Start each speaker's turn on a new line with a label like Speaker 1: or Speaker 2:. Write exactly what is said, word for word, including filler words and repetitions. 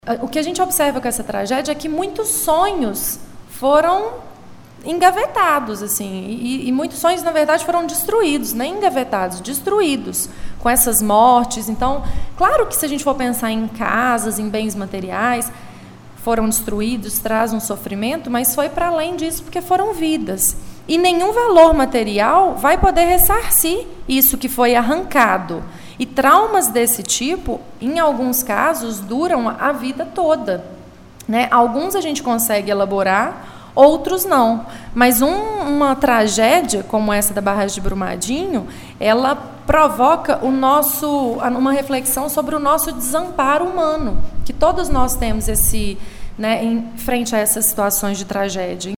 Speaker 1: O que a gente observa com essa tragédia é que muitos sonhos foram engavetados, assim, e, e muitos sonhos, na verdade, foram destruídos, nem engavetados, destruídos com essas mortes. Então, claro que se a gente for pensar em casas, em bens materiais, foram destruídos, traz um sofrimento, mas foi para além disso, porque foram vidas. E nenhum valor material vai poder ressarcir isso que foi arrancado. E traumas desse tipo, em alguns casos, duram a vida toda, né? Alguns a gente consegue elaborar, outros não. Mas um, uma tragédia como essa da barragem de Brumadinho, ela provoca o nosso, uma reflexão sobre o nosso desamparo humano, que todos nós temos esse, né, em frente a essas situações de tragédia.